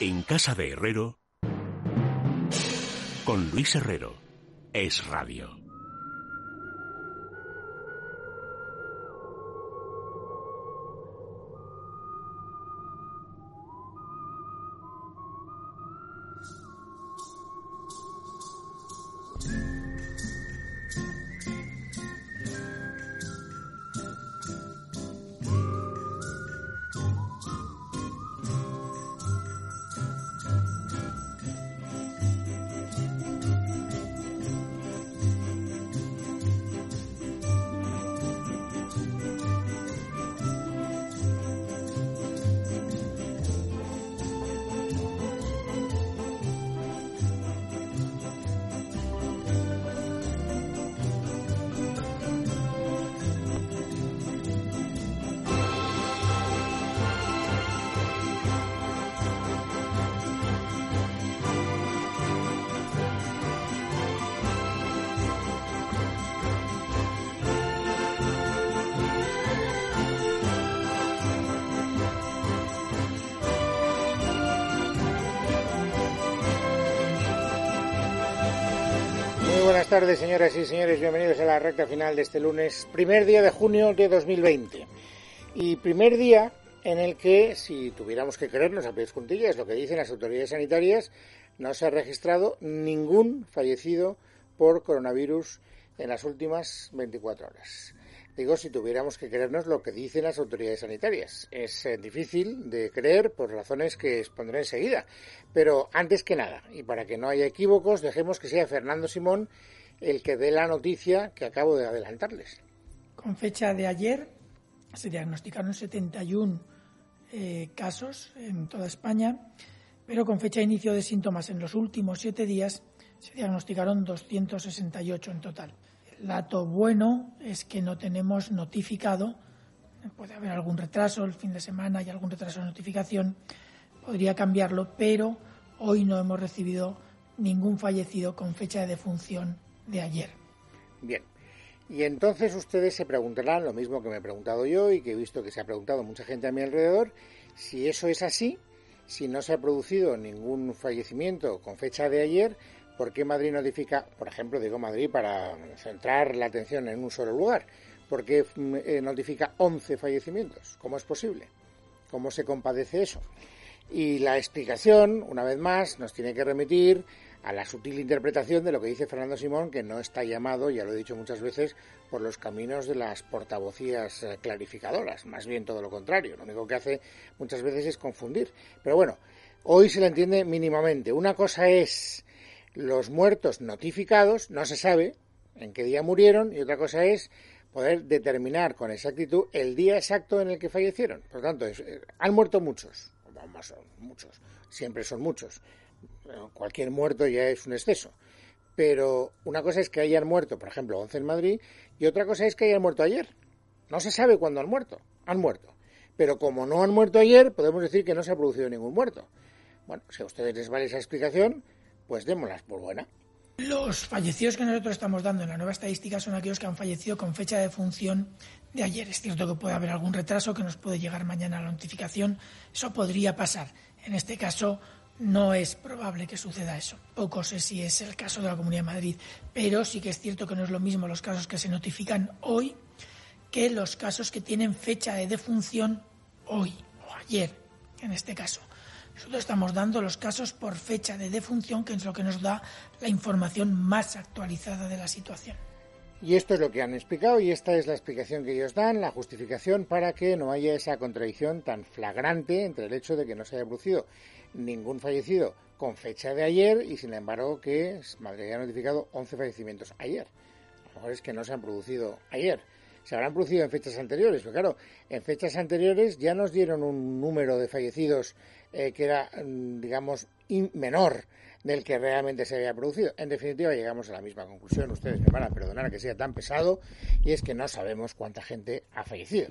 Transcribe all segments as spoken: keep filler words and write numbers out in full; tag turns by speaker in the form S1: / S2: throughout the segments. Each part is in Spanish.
S1: En casa de Herrero, con Luis Herrero, Es Radio.
S2: Buenas tardes, señoras y señores, bienvenidos a la recta final de este lunes, primer día de junio de dos mil veinte. Y primer día en el que, si tuviéramos que creernos a pies juntillas lo que dicen las autoridades sanitarias, no se ha registrado ningún fallecido por coronavirus en las últimas veinticuatro horas. Digo, si tuviéramos que creernos lo que dicen las autoridades sanitarias. Es eh, difícil de creer por razones que expondré enseguida. Pero antes que nada, y para que no haya equívocos, dejemos que sea Fernando Simón el que dé la noticia que acabo de adelantarles.
S3: Con fecha de ayer se diagnosticaron setenta y uno eh, casos en toda España, pero con fecha de inicio de síntomas en los últimos siete días se diagnosticaron doscientos sesenta y ocho en total. El dato bueno es que no tenemos notificado, puede haber algún retraso el fin de semana y algún retraso de notificación, podría cambiarlo, pero hoy no hemos recibido ningún fallecido con fecha de defunción de ayer.
S2: Bien, y entonces ustedes se preguntarán lo mismo que me he preguntado yo y que he visto que se ha preguntado mucha gente a mi alrededor, si eso es así, si no se ha producido ningún fallecimiento con fecha de ayer, ¿por qué Madrid notifica, por ejemplo, digo Madrid para centrar la atención en un solo lugar, ¿por qué eh, notifica once fallecimientos? ¿Cómo es posible? ¿Cómo se compadece eso? Y la explicación, una vez más, nos tiene que remitir a la sutil interpretación de lo que dice Fernando Simón, que no está llamado, ya lo he dicho muchas veces, por los caminos de las portavocías clarificadoras, más bien todo lo contrario, lo único que hace muchas veces es confundir. Pero bueno, hoy se le entiende mínimamente. Una cosa es los muertos notificados, no se sabe en qué día murieron, y otra cosa es poder determinar con exactitud el día exacto en el que fallecieron. Por lo tanto, es, eh, han muerto muchos, más son muchos, siempre son muchos. Cualquier muerto ya es un exceso. Pero una cosa es que hayan muerto, por ejemplo, once en Madrid, y otra cosa es que hayan muerto ayer. No se sabe cuándo han muerto, han muerto. Pero como no han muerto ayer, podemos decir que no se ha producido ningún muerto. Bueno, si a ustedes les vale esa explicación, pues démoslas por buena.
S3: Los fallecidos que nosotros estamos dando en la nueva estadística son aquellos que han fallecido con fecha de defunción de ayer. Es cierto que puede haber algún retraso, que nos puede llegar mañana la notificación. Eso podría pasar. En este caso no es probable que suceda eso. Poco sé si es el caso de la Comunidad de Madrid, pero sí que es cierto que no es lo mismo los casos que se notifican hoy que los casos que tienen fecha de defunción hoy o ayer, en este caso. Nosotros estamos dando los casos por fecha de defunción, que es lo que nos da la información más actualizada de la situación.
S2: Y esto es lo que han explicado y esta es la explicación que ellos dan, la justificación para que no haya esa contradicción tan flagrante entre el hecho de que no se haya producido ningún fallecido con fecha de ayer y sin embargo que Madrid haya notificado once fallecimientos ayer. A lo mejor es que no se han producido ayer. Se habrán producido en fechas anteriores, pero claro, en fechas anteriores ya nos dieron un número de fallecidos eh, que era, digamos, in, menor del que realmente se había producido. En definitiva, llegamos a la misma conclusión. Ustedes me van a perdonar que sea tan pesado, y es que no sabemos cuánta gente ha fallecido.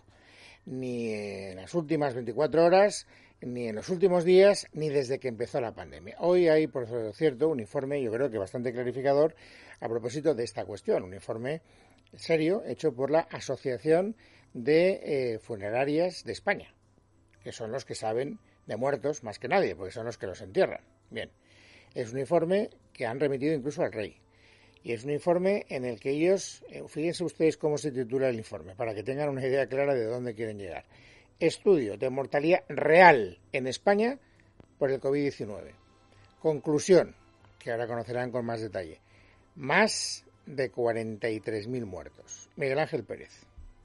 S2: Ni en las últimas veinticuatro horas, ni en los últimos días, ni desde que empezó la pandemia. Hoy hay, por cierto, un informe, yo creo que bastante clarificador, a propósito de esta cuestión. Un informe serio hecho por la Asociación de eh, Funerarias de España. que son los que saben de muertos más que nadie, porque son los que los entierran. Bien, es un informe que han remitido incluso al rey. Y es un informe en el que ellos, fíjense ustedes cómo se titula el informe, para que tengan una idea clara de dónde quieren llegar. Estudio de mortalidad real en España por el covid diecinueve. Conclusión, que ahora conocerán con más detalle. Más de cuarenta y tres mil muertos. Miguel Ángel Pérez.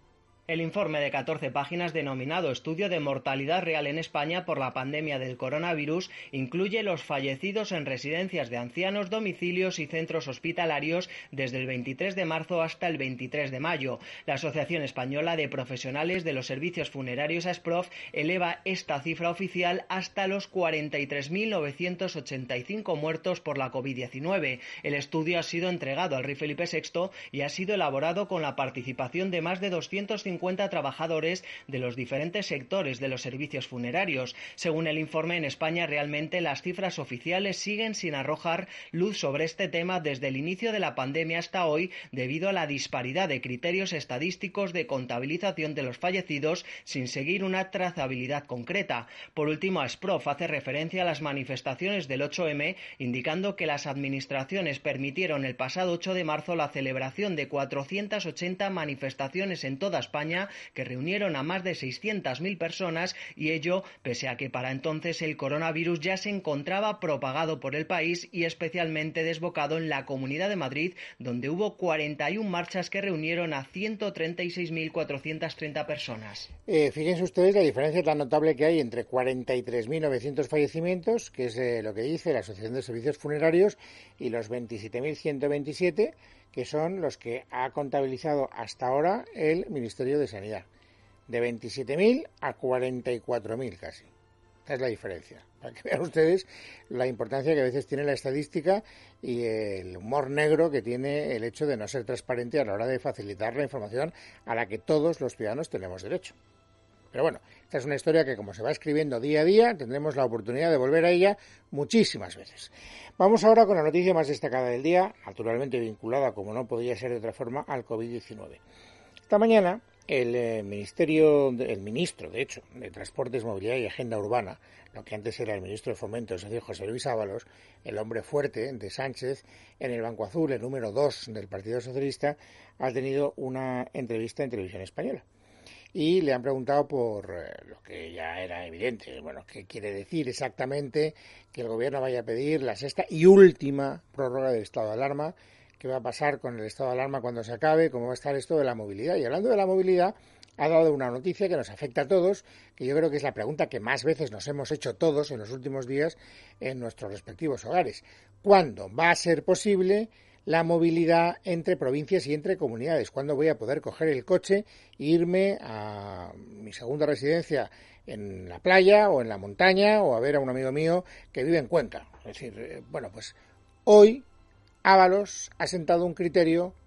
S4: El informe de catorce páginas denominado Estudio de Mortalidad Real en España por la pandemia del coronavirus incluye los fallecidos en residencias de ancianos, domicilios y centros hospitalarios desde el veintitrés de marzo hasta el veintitrés de mayo. La Asociación Española de Profesionales de los Servicios Funerarios, ASPROF, eleva esta cifra oficial hasta los cuarenta y tres mil novecientos ochenta y cinco muertos por la covid diecinueve. El estudio ha sido entregado al rey Felipe sexto y ha sido elaborado con la participación de más de doscientos cincuenta trabajadores de los diferentes sectores de los servicios funerarios. Según el informe, en España realmente las cifras oficiales siguen sin arrojar luz sobre este tema desde el inicio de la pandemia hasta hoy, debido a la disparidad de criterios estadísticos de contabilización de los fallecidos sin seguir una trazabilidad concreta. Por último, ASPROF hace referencia a las manifestaciones del ocho eme, indicando que las administraciones permitieron el pasado ocho de marzo la celebración de cuatrocientas ochenta manifestaciones en toda España que reunieron a más de seiscientas mil personas, y ello pese a que para entonces el coronavirus ya se encontraba propagado por el país y especialmente desbocado en la Comunidad de Madrid, donde hubo cuarenta y una marchas que reunieron a ciento treinta y seis mil cuatrocientas treinta personas.
S2: Eh, fíjense ustedes la diferencia tan notable que hay entre cuarenta y tres mil novecientos fallecimientos, que es eh, lo que dice la Asociación de Servicios Funerarios, y los veintisiete mil ciento veintisiete, que son los que ha contabilizado hasta ahora el Ministerio de Sanidad. De veintisiete mil a cuarenta y cuatro mil casi. Esa es la diferencia. Para que vean ustedes la importancia que a veces tiene la estadística y el humor negro que tiene el hecho de no ser transparente a la hora de facilitar la información a la que todos los ciudadanos tenemos derecho. Pero bueno, esta es una historia que, como se va escribiendo día a día, tendremos la oportunidad de volver a ella muchísimas veces. Vamos ahora con la noticia más destacada del día, naturalmente vinculada, como no podía ser de otra forma, al covid diecinueve. Esta mañana, el eh, ministerio, el ministro, de hecho, de Transportes, Movilidad y Agenda Urbana, lo que antes era el ministro de Fomento, es decir, José Luis Ábalos, el hombre fuerte de Sánchez, en el Banco Azul, el número dos del Partido Socialista, ha tenido una entrevista en Televisión Española. Y le han preguntado por eh, lo que ya era evidente, bueno, qué quiere decir exactamente que el gobierno vaya a pedir la sexta y última prórroga del estado de alarma, qué va a pasar con el estado de alarma cuando se acabe, cómo va a estar esto de la movilidad. Y hablando de la movilidad, ha dado una noticia que nos afecta a todos, que yo creo que es la pregunta que más veces nos hemos hecho todos en los últimos días en nuestros respectivos hogares. ¿Cuándo va a ser posible la movilidad entre provincias y entre comunidades? ¿Cuándo voy a poder coger el coche e irme a mi segunda residencia en la playa o en la montaña o a ver a un amigo mío que vive en Cuenca? Es decir, eh, bueno, pues hoy Ábalos ha sentado un criterio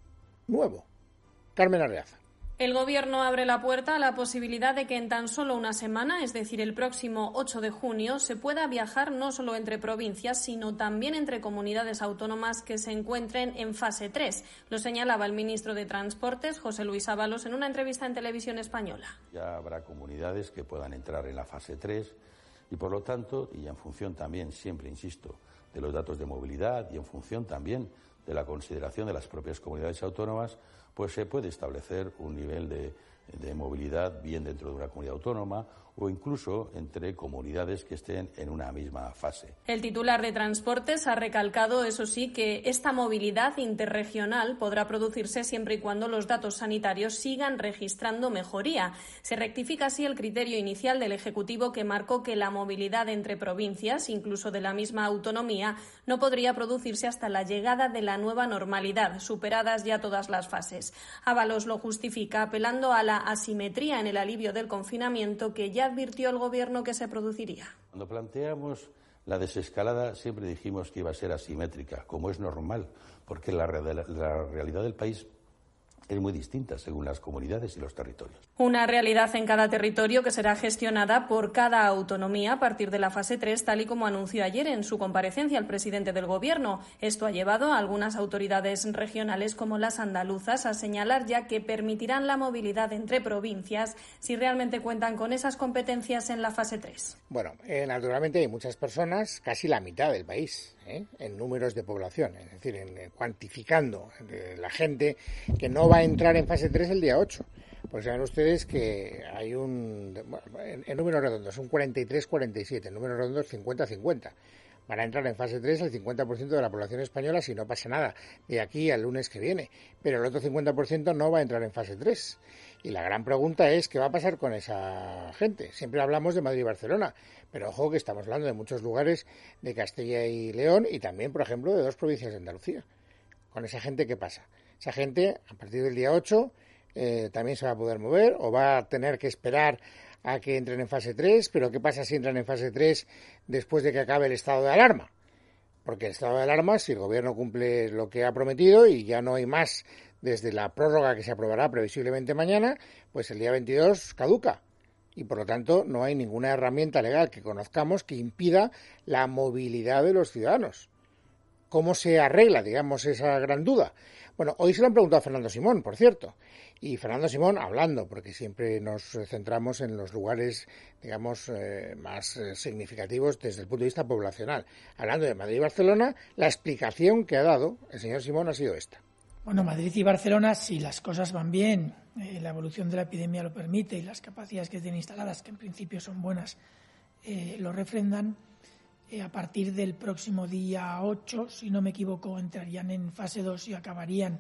S2: nuevo. Carmen Arreaza.
S5: El Gobierno abre la puerta a la posibilidad de que en tan solo una semana, es decir, el próximo ocho de junio, se pueda viajar no solo entre provincias, sino también entre comunidades autónomas que se encuentren en fase tres. Lo señalaba el ministro de Transportes, José Luis Ábalos, en una entrevista en Televisión Española.
S6: Ya habrá comunidades que puedan entrar en la fase tres y, por lo tanto, y en función también, siempre insisto, de los datos de movilidad y en función también de la consideración de las propias comunidades autónomas, pues se puede establecer un nivel de, de movilidad bien dentro de una comunidad autónoma o incluso entre comunidades que estén en una misma fase.
S5: El titular de Transportes ha recalcado, eso sí, que esta movilidad interregional podrá producirse siempre y cuando los datos sanitarios sigan registrando mejoría. Se rectifica así el criterio inicial del Ejecutivo que marcó que la movilidad entre provincias, incluso de la misma autonomía, no podría producirse hasta la llegada de la nueva normalidad, superadas ya todas las fases. Ábalos lo justifica apelando a la asimetría en el alivio del confinamiento que ya advirtió el Gobierno que se produciría.
S6: Cuando planteamos la desescalada siempre dijimos que iba a ser asimétrica, como es normal, porque la, la realidad del país es muy distinta según las comunidades y los territorios.
S5: Una realidad en cada territorio que será gestionada por cada autonomía a partir de la fase tres, tal y como anunció ayer en su comparecencia el presidente del Gobierno. Esto ha llevado a algunas autoridades regionales como las andaluzas a señalar ya que permitirán la movilidad entre provincias si realmente cuentan con esas competencias en la fase tres.
S2: Bueno, eh, naturalmente hay muchas personas, casi la mitad del país, ¿eh? en números de población, es decir, en, en cuantificando eh, la gente que no va a entrar en fase tres el día ocho. Pues saben ustedes que hay un, en, en números redondos, un cuarenta y tres cuarenta y siete, en números redondos cincuenta cincuenta. Van a entrar en fase tres el cincuenta por ciento de la población española si no pasa nada de aquí al lunes que viene, pero el otro cincuenta por ciento no va a entrar en fase tres. Y la gran pregunta es, ¿qué va a pasar con esa gente? Siempre hablamos de Madrid y Barcelona, pero ojo que estamos hablando de muchos lugares de Castilla y León y también, por ejemplo, de dos provincias de Andalucía. ¿Con esa gente qué pasa? Esa gente, a partir del día ocho, eh, también se va a poder mover o va a tener que esperar a que entren en fase tres, pero ¿qué pasa si entran en fase tres después de que acabe el estado de alarma? Porque el estado de alarma, si el gobierno cumple lo que ha prometido y ya no hay más desde la prórroga que se aprobará previsiblemente mañana, pues el día veintidós caduca. Y por lo tanto no hay ninguna herramienta legal que conozcamos que impida la movilidad de los ciudadanos. ¿Cómo se arregla, digamos, esa gran duda? Bueno, hoy se lo han preguntado a Fernando Simón, por cierto. Y Fernando Simón, hablando, porque siempre nos centramos en los lugares, digamos, eh, más eh, significativos desde el punto de vista poblacional. Hablando de Madrid y Barcelona, la explicación que ha dado el señor Simón ha sido esta.
S3: Bueno, Madrid y Barcelona, si las cosas van bien, eh, la evolución de la epidemia lo permite y las capacidades que tienen instaladas, que en principio son buenas, eh, lo refrendan. Eh, a partir del próximo día ocho, si no me equivoco, entrarían en fase dos y acabarían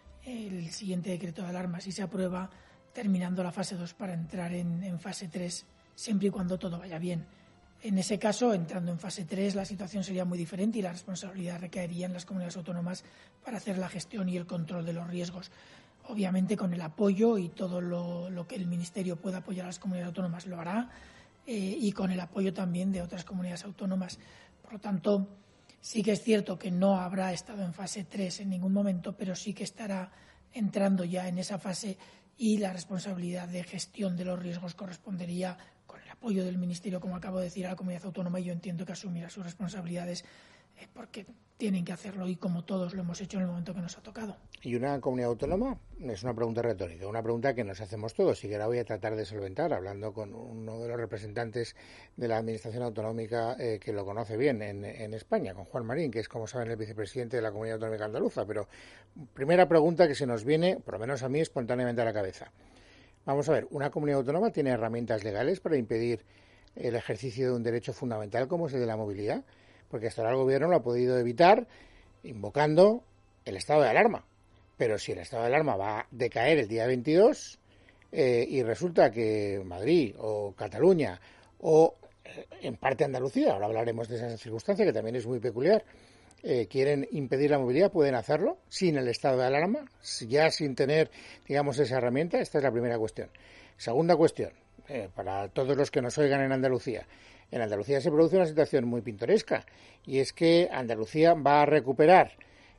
S3: el siguiente decreto de alarma si se aprueba, terminando la fase dos para entrar en, en fase tres, siempre y cuando todo vaya bien. En ese caso, entrando en fase tres, la situación sería muy diferente y la responsabilidad recaería en las comunidades autónomas para hacer la gestión y el control de los riesgos. Obviamente, con el apoyo y todo lo, lo que el Ministerio pueda apoyar a las comunidades autónomas lo hará, eh, y con el apoyo también de otras comunidades autónomas. Por lo tanto, sí que es cierto que no habrá estado en fase tres en ningún momento, pero sí que estará entrando ya en esa fase y la responsabilidad de gestión de los riesgos correspondería, con el apoyo del Ministerio, como acabo de decir, a la comunidad autónoma, y yo entiendo que asumirá sus responsabilidades eh, porque tienen que hacerlo y como todos lo hemos hecho en el momento que nos ha tocado.
S2: ¿Y una comunidad autónoma? Es una pregunta retórica, una pregunta que nos hacemos todos y que ahora voy a tratar de solventar hablando con uno de los representantes de la Administración Autonómica eh, que lo conoce bien en, en España, con Juan Marín, que es, como saben, el vicepresidente de la Comunidad Autonómica Andaluza. Pero primera pregunta que se nos viene, por lo menos a mí, espontáneamente a la cabeza. Vamos a ver, ¿una comunidad autónoma tiene herramientas legales para impedir el ejercicio de un derecho fundamental como es el de la movilidad? Porque hasta ahora el Gobierno lo ha podido evitar invocando el estado de alarma. Pero si el estado de alarma va a decaer el día veintidós eh, y resulta que Madrid o Cataluña o eh, en parte Andalucía, ahora hablaremos de esa circunstancia que también es muy peculiar, eh, quieren impedir la movilidad, pueden hacerlo sin el estado de alarma, ya sin tener, digamos, esa herramienta. Esta es la primera cuestión. Segunda cuestión, eh, para todos los que nos oigan en Andalucía. En Andalucía se produce una situación muy pintoresca y es que Andalucía va a recuperar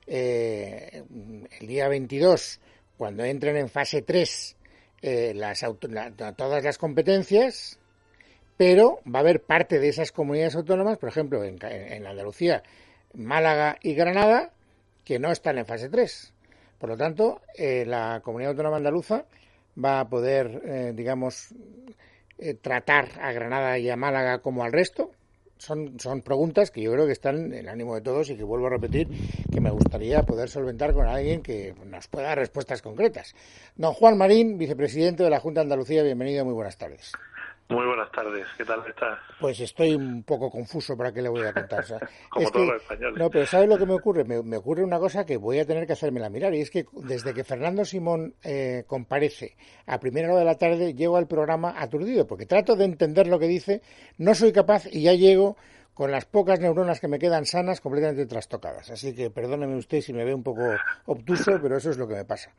S2: eh, el día veintidós, cuando entren en fase tres, eh, las auto- la, todas las competencias, pero va a haber parte de esas comunidades autónomas, por ejemplo, en, en Andalucía, Málaga y Granada, que no están en fase tres. Por lo tanto, eh, la comunidad autónoma andaluza va a poder, eh, digamos, eh, tratar a Granada y a Málaga como al resto. Son, son preguntas que yo creo que están en el ánimo de todos y que vuelvo a repetir que me gustaría poder solventar con alguien que nos pueda dar respuestas concretas. Don Juan Marín, vicepresidente de la Junta de Andalucía, bienvenido, muy buenas tardes.
S7: Muy buenas tardes, ¿qué tal estás?
S2: Pues estoy un poco confuso, ¿para qué le voy a contar? O sea,
S7: Como
S2: es
S7: todos
S2: que,
S7: los españoles.
S2: No, pero ¿sabes lo que me ocurre? Me, me ocurre una cosa que voy a tener que hacérmela mirar, y es que desde que Fernando Simón eh, comparece a primera hora de la tarde, llego al programa aturdido, porque trato de entender lo que dice, no soy capaz y ya llego con las pocas neuronas que me quedan sanas completamente trastocadas. Así que perdóneme usted si me ve un poco obtuso, pero eso es lo que me pasa.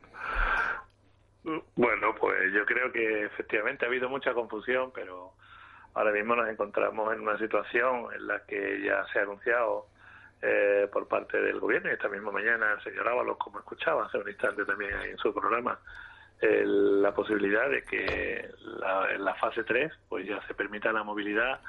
S7: Bueno, pues yo creo que efectivamente ha habido mucha confusión, pero ahora mismo nos encontramos en una situación en la que ya se ha anunciado eh, por parte del gobierno. Y esta misma mañana el señor Ábalos, como escuchaba hace un instante también en su programa, el, la posibilidad de que la, en la fase tres pues ya se permita la movilidad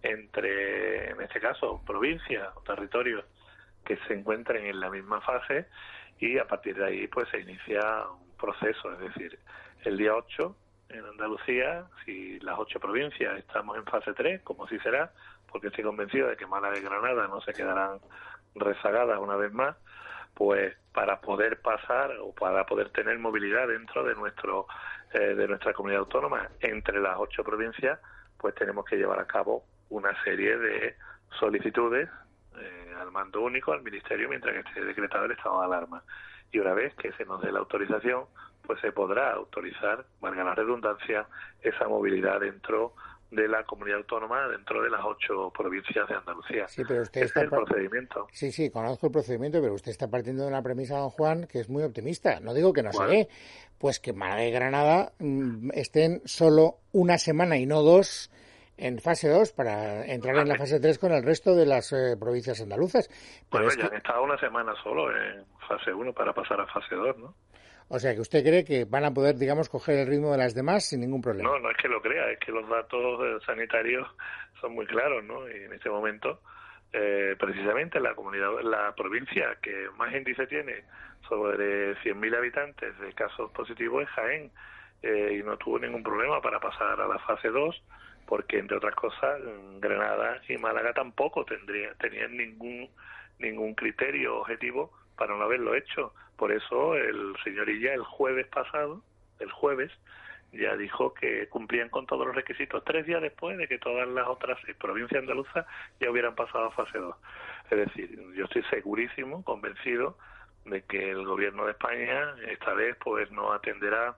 S7: entre, en este caso, provincias o territorios que se encuentren en la misma fase, y a partir de ahí pues se inicia un proceso. Es decir, el día ocho en Andalucía, si las ocho provincias estamos en fase tres, como sí será, porque estoy convencido de que Málaga y Granada no se quedarán rezagadas una vez más, pues para poder pasar o para poder tener movilidad dentro de nuestro eh, de nuestra comunidad autónoma entre las ocho provincias, pues tenemos que llevar a cabo una serie de solicitudes eh, al mando único, al Ministerio, mientras que esté decretado el estado de alarma. Y una vez que se nos dé la autorización, pues se podrá autorizar, valga la redundancia, esa movilidad dentro de la comunidad autónoma, dentro de las ocho provincias de Andalucía.
S2: Sí, pero usted
S7: Ese
S2: está
S7: es el
S2: par...
S7: procedimiento.
S2: Sí, sí, conozco el procedimiento, pero usted está partiendo de una premisa, don Juan, que es muy optimista. No digo que no se dé, pues que Málaga y Granada mmm, estén solo una semana y no dos en fase dos para entrar en la fase tres con el resto de las eh, provincias andaluzas. Pero
S7: Bueno,
S2: es
S7: ya
S2: que...
S7: han estado una semana solo en fase uno para pasar a fase dos, ¿no?
S2: O sea, que usted cree que van a poder, digamos, coger el ritmo de las demás sin ningún problema.
S7: No, no es que lo crea, es que los datos sanitarios son muy claros, ¿no? Y en este momento, eh, precisamente la comunidad, la provincia que más índice tiene sobre cien mil habitantes de casos positivos es Jaén, eh, y no tuvo ningún problema para pasar a la fase dos, porque, entre otras cosas, Granada y Málaga tampoco tendrían, tenían ningún ningún criterio objetivo para no haberlo hecho. Por eso el señor Illa el jueves pasado, el jueves, ya dijo que cumplían con todos los requisitos tres días después de que todas las otras seis provincias andaluzas ya hubieran pasado a fase dos. Es decir, yo estoy segurísimo, convencido de que el gobierno de España esta vez pues no atenderá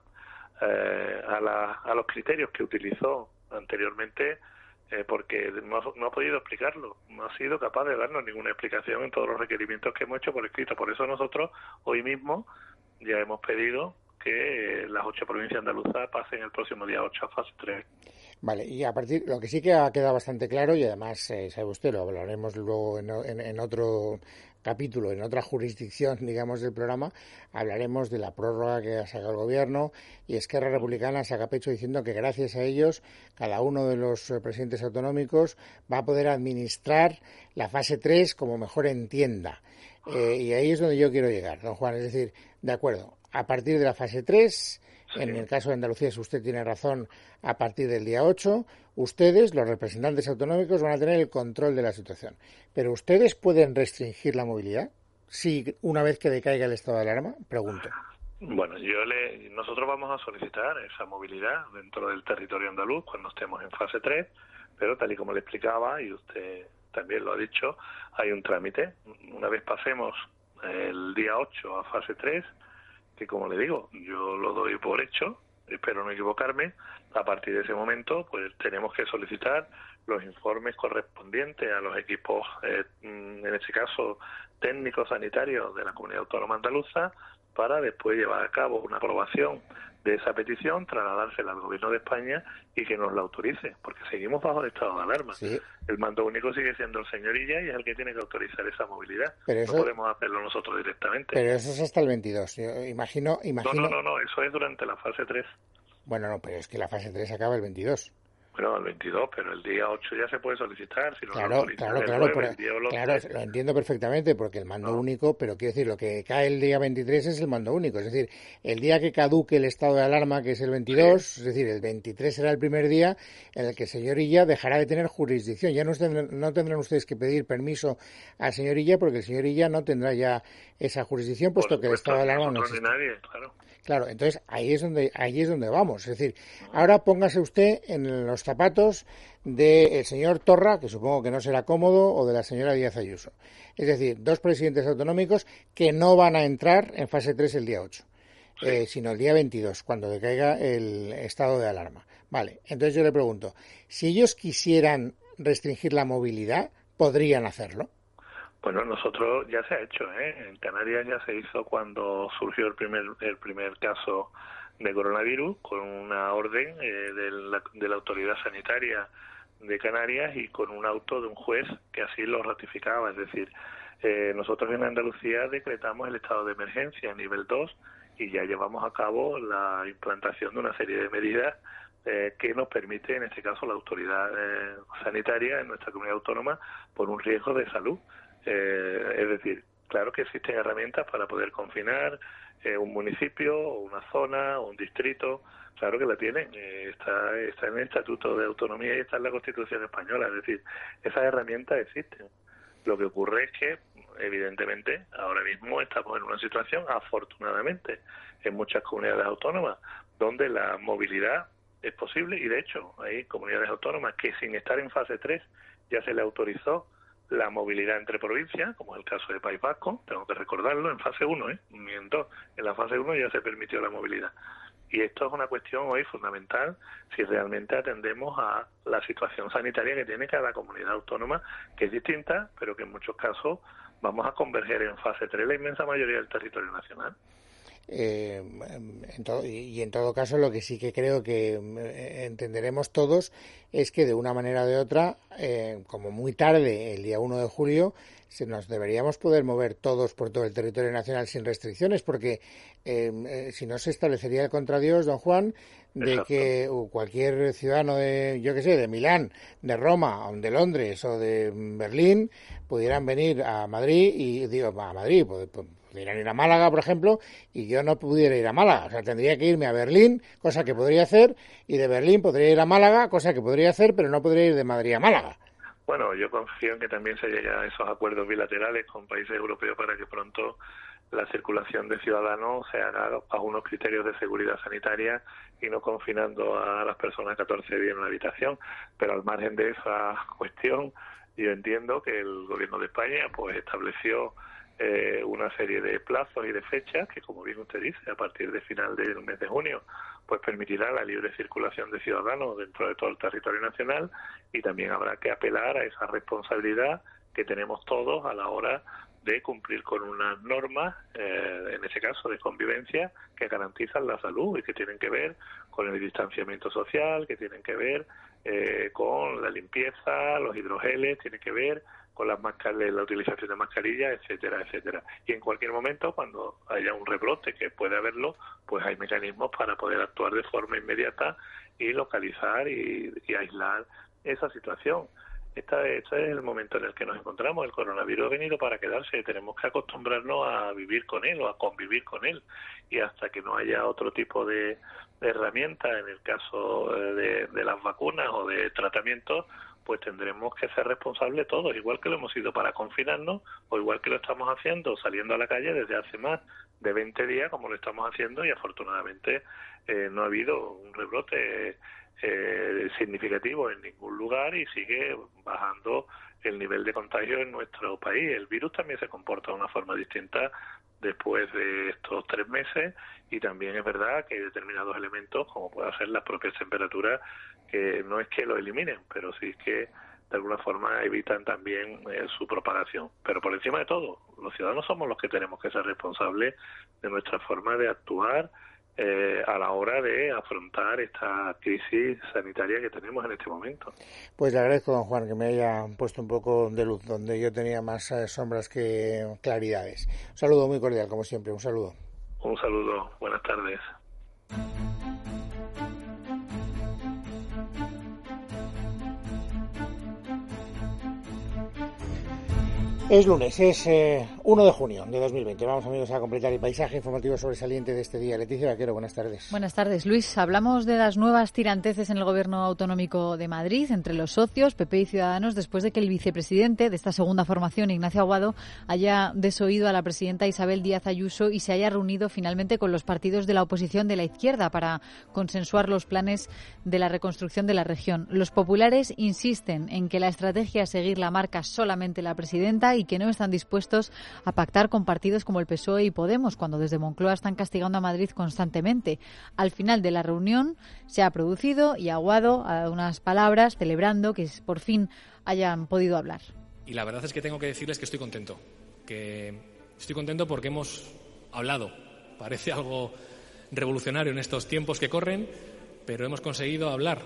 S7: eh, a, la, a los criterios que utilizó anteriormente, eh, porque no ha, no ha podido explicarlo, no ha sido capaz de darnos ninguna explicación en todos los requerimientos que hemos hecho por escrito. Por eso nosotros hoy mismo ya hemos pedido que eh, las ocho provincias andaluzas pasen el próximo día ocho a fase tres.
S2: Vale, y a partir, lo que sí que ha quedado bastante claro, y además, eh, sabe usted, lo hablaremos luego en, en, en otro capítulo, en otra jurisdicción, digamos, del programa, hablaremos de la prórroga que ha sacado el gobierno, y Esquerra Republicana saca pecho diciendo que gracias a ellos cada uno de los eh, presidentes autonómicos va a poder administrar la fase tres como mejor entienda. Eh, y ahí es donde yo quiero llegar, don Juan, es decir, de acuerdo, a partir de la fase tres, sí. En el caso de Andalucía, si usted tiene razón, a partir del día ocho, ustedes, los representantes autonómicos, van a tener el control de la situación. Pero ¿ustedes pueden restringir la movilidad? Sí, una vez que decaiga el estado de alarma, pregunto.
S7: Bueno, yo le, nosotros vamos a solicitar esa movilidad dentro del territorio andaluz cuando estemos en fase tres, pero tal y como le explicaba, y usted también lo ha dicho, hay un trámite. Una vez pasemos el día ocho a fase tres, que como le digo, yo lo doy por hecho, espero no equivocarme, a partir de ese momento pues tenemos que solicitar los informes correspondientes a los equipos, eh, en este caso técnicos sanitarios de la Comunidad Autónoma Andaluza, para después llevar a cabo una aprobación de esa petición, trasladársela al Gobierno de España y que nos la autorice, porque seguimos bajo el estado de alarma. Sí. El mando único sigue siendo el señor Illa y es el que tiene que autorizar esa movilidad. Pero eso, no podemos hacerlo nosotros directamente.
S2: Pero eso es hasta el veintidós. Yo imagino, imagino...
S7: No, no, no, no, eso es durante la fase tres.
S2: Bueno, no, pero es que la fase tres acaba el veintidós.
S7: Bueno, el veintidós, pero el día ocho ya se puede solicitar. Si no
S2: claro, claro, claro, nueve, pero, claro, lo entiendo perfectamente, porque el mando no. único, pero quiero decir, lo que cae el día veintitrés es el mando único. Es decir, el día que caduque el estado de alarma, que es el veintidós, sí. Es decir, el veintitrés será el primer día en el que el señor Illa dejará de tener jurisdicción. Ya no tendrán, no tendrán ustedes que pedir permiso al señor Illa, porque el señor Illa no tendrá ya esa jurisdicción, puesto que el estado de alarma no existe.
S7: Nadie, claro.
S2: Claro, entonces ahí es donde ahí es donde vamos. Es decir, ahora póngase usted en los zapatos del señor Torra, que supongo que no será cómodo, o de la señora Díaz Ayuso. Es decir, dos presidentes autonómicos que no van a entrar en fase tres el día ocho, sí. eh, sino el día veintidós, cuando decaiga el estado de alarma. Vale, entonces yo le pregunto, si ellos quisieran restringir la movilidad, ¿podrían hacerlo?
S7: Bueno, nosotros ya se ha hecho, ¿eh? En Canarias ya se hizo cuando surgió el primer el primer caso de coronavirus, con una orden eh, de, la, de la autoridad sanitaria de Canarias y con un auto de un juez que así lo ratificaba. Es decir, Eh, nosotros en Andalucía decretamos el estado de emergencia a nivel dos y ya llevamos a cabo la implantación de una serie de medidas eh, que nos permite, en este caso, la autoridad eh, sanitaria en nuestra comunidad autónoma por un riesgo de salud. Eh, es decir, claro que existen herramientas para poder confinar eh, un municipio, o una zona, o un distrito. Claro que la tienen, eh, está, está en el Estatuto de Autonomía y está en la Constitución Española. Es decir, esas herramientas existen. Lo que ocurre es que, evidentemente, ahora mismo estamos en una situación, afortunadamente, en muchas comunidades autónomas, donde la movilidad es posible y, de hecho, hay comunidades autónomas que, sin estar en fase tres, ya se le autorizó la movilidad entre provincias, como es el caso de País Vasco, tengo que recordarlo, en fase uno, ¿eh? Ni en dos. En la fase uno ya se permitió la movilidad. Y esto es una cuestión hoy fundamental si realmente atendemos a la situación sanitaria que tiene cada comunidad autónoma, que es distinta, pero que en muchos casos vamos a converger en fase tres la inmensa mayoría del territorio nacional.
S2: Eh, en todo, y en todo caso lo que sí que creo que eh, entenderemos todos es que de una manera o de otra, eh, como muy tarde el día uno de julio, se nos deberíamos poder mover todos por todo el territorio nacional sin restricciones, porque eh, eh, si no se establecería el contradios, don Juan, de Exacto. que uh, cualquier ciudadano de, yo qué sé, de Milán, de Roma, de Londres o de Berlín pudieran venir a Madrid y digo a Madrid, pues, pues, pudieran ir a Málaga, por ejemplo, y yo no pudiera ir a Málaga. O sea, tendría que irme a Berlín, cosa que podría hacer, y de Berlín podría ir a Málaga, cosa que podría hacer, pero no podría ir de Madrid a Málaga.
S7: Bueno, yo confío en que también se lleguen a esos acuerdos bilaterales con países europeos para que pronto la circulación de ciudadanos se haga bajo unos criterios de seguridad sanitaria y no confinando a las personas catorce días en una habitación. Pero al margen de esa cuestión, yo entiendo que el Gobierno de España pues estableció Eh, una serie de plazos y de fechas que, como bien usted dice, a partir de final del mes de junio, pues permitirá la libre circulación de ciudadanos dentro de todo el territorio nacional, y también habrá que apelar a esa responsabilidad que tenemos todos a la hora de cumplir con unas normas, eh, en ese caso de convivencia, que garantizan la salud y que tienen que ver con el distanciamiento social, que tienen que ver eh, con la limpieza, los hidrogeles, tienen que ver con las mascarillas, la utilización de mascarillas, etcétera, etcétera. Y en cualquier momento, cuando haya un rebrote, que puede haberlo, pues hay mecanismos para poder actuar de forma inmediata y localizar y, y aislar esa situación. Esta, este es el momento en el que nos encontramos. El coronavirus ha venido para quedarse. Tenemos que acostumbrarnos a vivir con él o a convivir con él. Y hasta que no haya otro tipo de, de herramienta, en el caso de, de las vacunas o de tratamientos, pues tendremos que ser responsables todos, igual que lo hemos sido para confinarnos, o igual que lo estamos haciendo saliendo a la calle desde hace más de veinte días, como lo estamos haciendo, y afortunadamente eh, no ha habido un rebrote eh, significativo en ningún lugar y sigue bajando el nivel de contagio en nuestro país. El virus también se comporta de una forma distinta después de estos tres meses, y también es verdad que hay determinados elementos, como puede ser las propias temperaturas, que no es que lo eliminen, pero sí es que de alguna forma evitan también eh, su propagación. Pero por encima de todo, los ciudadanos somos los que tenemos que ser responsables de nuestra forma de actuar eh, a la hora de afrontar esta crisis sanitaria que tenemos en este momento.
S2: Pues le agradezco, don Juan, que me haya puesto un poco de luz donde yo tenía más eh, sombras que claridades. Un saludo muy cordial, como siempre, un saludo.
S7: Un saludo, buenas tardes.
S2: Es lunes, es eh, uno de junio de dos mil veinte. Vamos, amigos, a completar el paisaje informativo sobresaliente de este día. Leticia Vaquero, buenas tardes.
S8: Buenas tardes, Luis. Hablamos de las nuevas tiranteces en el Gobierno Autonómico de Madrid entre los socios, P P y Ciudadanos, después de que el vicepresidente de esta segunda formación, Ignacio Aguado, haya desoído a la presidenta Isabel Díaz Ayuso y se haya reunido finalmente con los partidos de la oposición de la izquierda para consensuar los planes de la reconstrucción de la región. Los populares insisten en que la estrategia es seguir la marca solamente la presidenta y que no están dispuestos a pactar con partidos como el P S O E y Podemos, cuando desde Moncloa están castigando a Madrid constantemente. Al final de la reunión se ha producido y Aguado ha dado unas palabras celebrando que por fin hayan podido hablar.
S9: Y la verdad es que tengo que decirles que estoy contento, que estoy contento porque hemos hablado. Parece algo revolucionario en estos tiempos que corren, pero hemos conseguido hablar.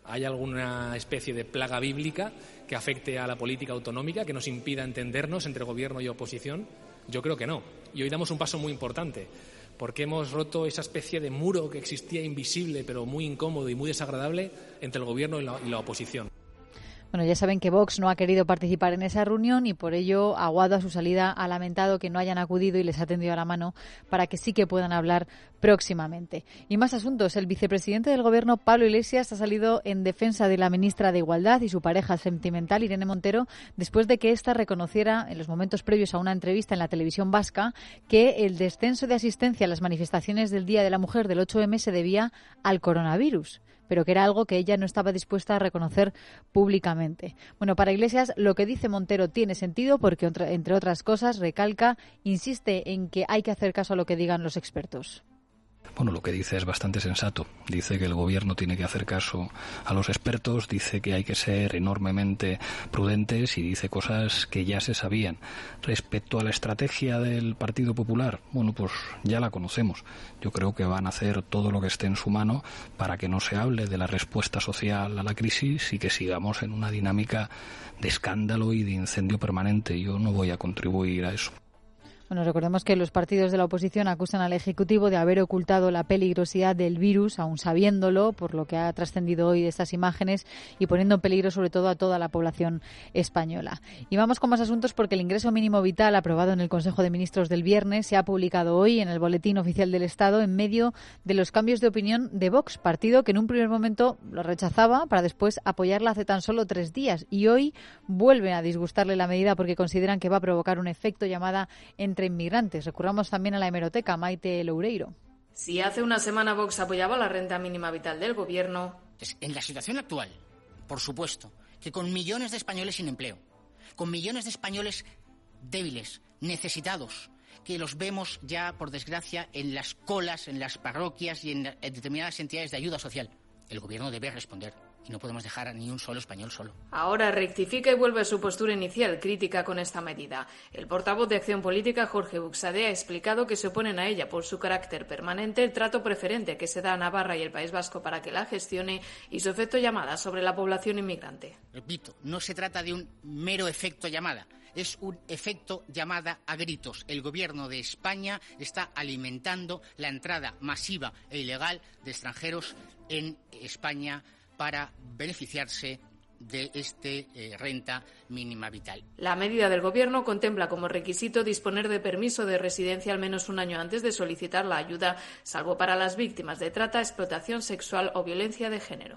S9: ¿Hay alguna especie de plaga bíblica que afecte a la política autonómica, que nos impida entendernos entre gobierno y oposición? Yo creo que no. Y hoy damos un paso muy importante, porque hemos roto esa especie de muro que existía invisible, pero muy incómodo y muy desagradable entre el gobierno y la, y la oposición.
S8: Bueno, ya saben que Vox no ha querido participar en esa reunión y por ello Aguado a su salida ha lamentado que no hayan acudido y les ha tendido la mano para que sí que puedan hablar próximamente. Y más asuntos. El vicepresidente del Gobierno, Pablo Iglesias, ha salido en defensa de la ministra de Igualdad y su pareja sentimental, Irene Montero, después de que ésta reconociera en los momentos previos a una entrevista en la televisión vasca que el descenso de asistencia a las manifestaciones del Día de la Mujer del ocho eme se debía al coronavirus, pero que era algo que ella no estaba dispuesta a reconocer públicamente. Bueno, para Iglesias lo que dice Montero tiene sentido porque, entre otras cosas, recalca, insiste en que hay que hacer caso a lo que digan los expertos.
S10: Bueno, lo que dice es bastante sensato. Dice que el gobierno tiene que hacer caso a los expertos, dice que hay que ser enormemente prudentes y dice cosas que ya se sabían. Respecto a la estrategia del Partido Popular, bueno, pues ya la conocemos. Yo creo que van a hacer todo lo que esté en su mano para que no se hable de la respuesta social a la crisis y que sigamos en una dinámica de escándalo y de incendio permanente. Yo no voy a contribuir a eso.
S8: Bueno, recordemos que los partidos de la oposición acusan al Ejecutivo de haber ocultado la peligrosidad del virus, aún sabiéndolo, por lo que ha trascendido hoy de estas imágenes y poniendo en peligro sobre todo a toda la población española. Y vamos con más asuntos porque el ingreso mínimo vital aprobado en el Consejo de Ministros del viernes se ha publicado hoy en el Boletín Oficial del Estado en medio de los cambios de opinión de Vox, partido que en un primer momento lo rechazaba para después apoyarla hace tan solo tres días. Y hoy vuelven a disgustarle la medida porque consideran que va a provocar un efecto llamada entre inmigrantes. Recurramos también a la hemeroteca, Maite Loureiro.
S11: Si hace una semana Vox apoyaba la renta mínima vital del gobierno...
S12: En la situación actual, por supuesto, que con millones de españoles sin empleo, con millones de españoles débiles, necesitados, que los vemos ya, por desgracia, en las colas, en las parroquias y en determinadas entidades de ayuda social, el gobierno debe responder. Y no podemos dejar a ni un solo español solo.
S11: Ahora rectifica y vuelve a su postura inicial, crítica con esta medida. El portavoz de Acción Política, Jorge Buxade, ha explicado que se oponen a ella por su carácter permanente, el trato preferente que se da a Navarra y el País Vasco para que la gestione y su efecto llamada sobre la población inmigrante.
S12: Repito, no se trata de un mero efecto llamada. Es un efecto llamada a gritos. El gobierno de España está alimentando la entrada masiva e ilegal de extranjeros en España para beneficiarse de este eh, renta mínima vital.
S11: La medida del Gobierno contempla como requisito disponer de permiso de residencia al menos un año antes de solicitar la ayuda, salvo para las víctimas de trata, explotación sexual o violencia de género.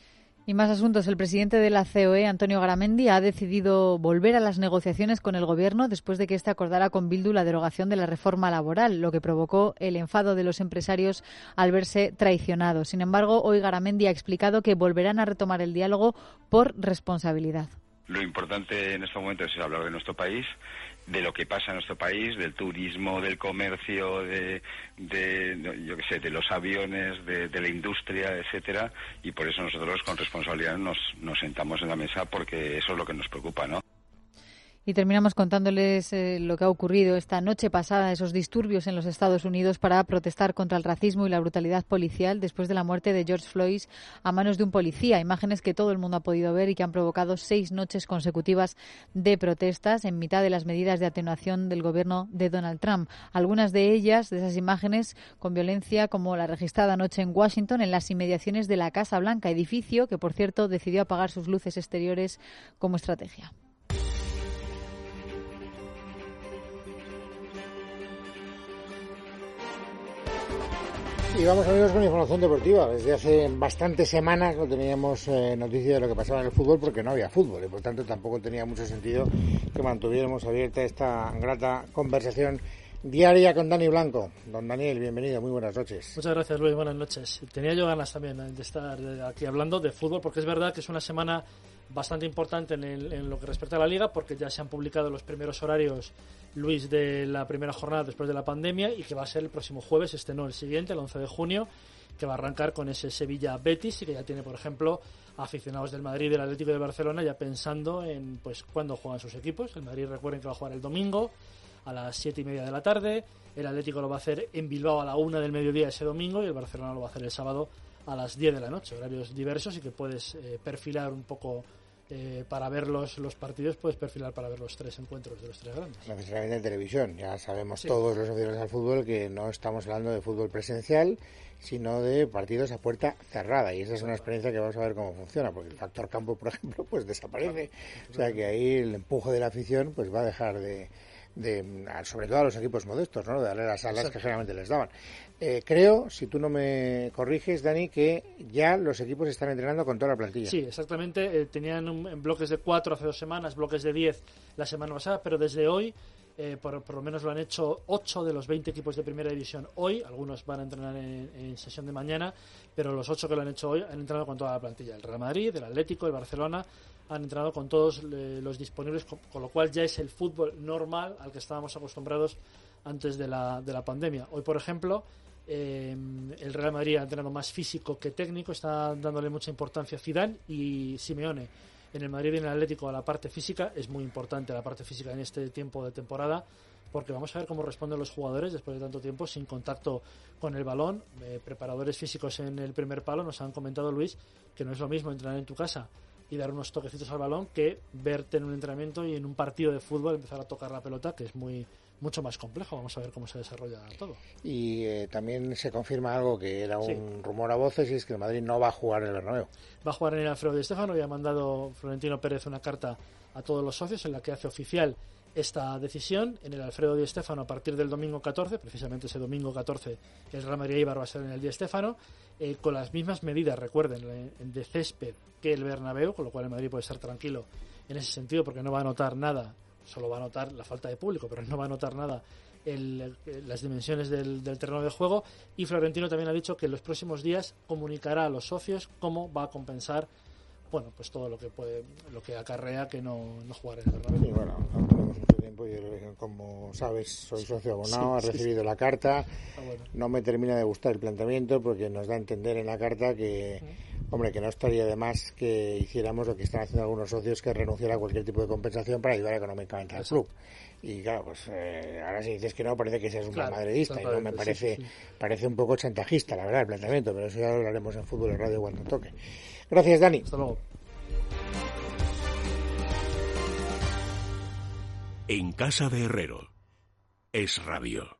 S8: Y más asuntos. El presidente de la C O E, Antonio Garamendi, ha decidido volver a las negociaciones con el Gobierno después de que éste acordara con Bildu la derogación de la reforma laboral, lo que provocó el enfado de los empresarios al verse traicionados. Sin embargo, hoy Garamendi ha explicado que volverán a retomar el diálogo por responsabilidad.
S13: Lo importante en estos momentos es hablar de nuestro país, de lo que pasa en nuestro país, del turismo, del comercio, de, de yo qué sé, de los aviones, de, de la industria, etcétera, y por eso nosotros con responsabilidad nos, nos sentamos en la mesa porque eso es lo que nos preocupa, ¿no?
S8: Y terminamos contándoles eh, lo que ha ocurrido esta noche pasada, esos disturbios en los Estados Unidos para protestar contra el racismo y la brutalidad policial después de la muerte de George Floyd a manos de un policía. Imágenes que todo el mundo ha podido ver y que han provocado seis noches consecutivas de protestas en mitad de las medidas de atenuación del gobierno de Donald Trump. Algunas de ellas, de esas imágenes, con violencia como la registrada anoche en Washington, en las inmediaciones de la Casa Blanca, edificio que, por cierto, decidió apagar sus luces exteriores como estrategia.
S2: Y vamos, amigos, con información deportiva. Desde hace bastantes semanas no teníamos eh, noticia de lo que pasaba en el fútbol porque no había fútbol y por tanto tampoco tenía mucho sentido que mantuviéramos abierta esta grata conversación diaria con Dani Blanco. Don Daniel, bienvenido, muy buenas noches.
S14: Muchas gracias, Luis, buenas noches. Tenía yo ganas también de estar aquí hablando de fútbol porque es verdad que es una semana bastante importante en, el, en lo que respecta a la Liga porque ya se han publicado los primeros horarios, Luis, de la primera jornada después de la pandemia y que va a ser el próximo jueves, este no, el siguiente, el once de junio, que va a arrancar con ese Sevilla-Betis y que ya tiene, por ejemplo, aficionados del Madrid y del Atlético de Barcelona ya pensando en pues cuándo juegan sus equipos. El Madrid, recuerden que va a jugar el domingo a las siete y media de la tarde, el Atlético lo va a hacer en Bilbao a la una del mediodía ese domingo y el Barcelona lo va a hacer el sábado a las diez de la noche, horarios diversos, y que puedes eh, perfilar un poco eh, para ver los, los partidos, puedes perfilar para ver los tres encuentros de los tres grandes.
S2: No necesariamente en televisión, ya sabemos
S14: sí.
S2: todos los aficionados al fútbol que no estamos hablando de fútbol presencial, sino de partidos a puerta cerrada, y esa es una experiencia que vamos a ver cómo funciona, porque el factor campo, por ejemplo, pues desaparece, o sea que ahí el empuje de la afición pues va a dejar de, de sobre todo a los equipos modestos, ¿no?, de darle las alas Exacto. que generalmente les daban. Eh, creo, si tú no me corriges, Dani, que ya los equipos están entrenando con toda la plantilla.
S14: Sí, exactamente. Eh, tenían un, en bloques de cuatro hace dos semanas, bloques de diez la semana pasada, pero desde hoy, eh, por, por lo menos lo han hecho ocho de los veinte equipos de primera división hoy. Algunos van a entrenar en, en sesión de mañana, pero los ocho que lo han hecho hoy han entrenado con toda la plantilla. El Real Madrid, el Atlético, el Barcelona han entrenado con todos eh, los disponibles, con, con lo cual ya es el fútbol normal al que estábamos acostumbrados antes de la, de la pandemia. Hoy, por ejemplo, Eh, el Real Madrid ha entrenado más físico que técnico, está dándole mucha importancia a Zidane y Simeone. En el Madrid y en el Atlético a la parte física es muy importante, la parte física en este tiempo de temporada, porque vamos a ver cómo responden los jugadores después de tanto tiempo sin contacto con el balón. Eh, preparadores físicos en el primer palo nos han comentado, Luis, que no es lo mismo entrenar en tu casa y dar unos toquecitos al balón que verte en un entrenamiento y en un partido de fútbol empezar a tocar la pelota, que es muy mucho más complejo. Vamos a ver cómo se desarrolla todo.
S2: Y eh, también se confirma algo que era un
S14: sí.
S2: rumor a voces, y es que el Madrid no va a jugar en el Bernabéu.
S14: Va a jugar en el Alfredo Di Stéfano, y ha mandado Florentino Pérez una carta a todos los socios en la que hace oficial esta decisión. En el Alfredo Di Stéfano, a partir del domingo catorce, precisamente ese domingo catorce, el Real Madrid Eibar va a ser en el Di Stéfano, eh, con las mismas medidas, recuerden, de césped que el Bernabéu, con lo cual el Madrid puede estar tranquilo en ese sentido, porque no va a notar nada. Solo va a notar la falta de público, pero no va a notar nada el, el, las dimensiones del, del terreno de juego. Y Florentino también ha dicho que en los próximos días comunicará a los socios cómo va a compensar, bueno, pues todo lo que puede, lo que acarrea que no, no jugar en el Bernabéu.
S2: Sí, bueno, no tenemos mucho tiempo. Yo, como sabes, soy socio abonado, sí, he recibido sí, sí. la carta. Ah, bueno. No me termina de gustar el planteamiento, porque nos da a entender en la carta que, uh-huh. hombre, que no estaría de más que hiciéramos lo que están haciendo algunos socios, que renunciar a cualquier tipo de compensación para ayudar económicamente al club. Y claro, pues eh, ahora si dices que no, parece que seas un claro, madridista, y no me parece, sí, sí. parece un poco chantajista, la verdad, el planteamiento, pero eso ya lo hablaremos en Fútbol en Radio cuando toque. Gracias, Dani.
S14: Hasta luego.
S1: En casa de Herrero, Es Radio.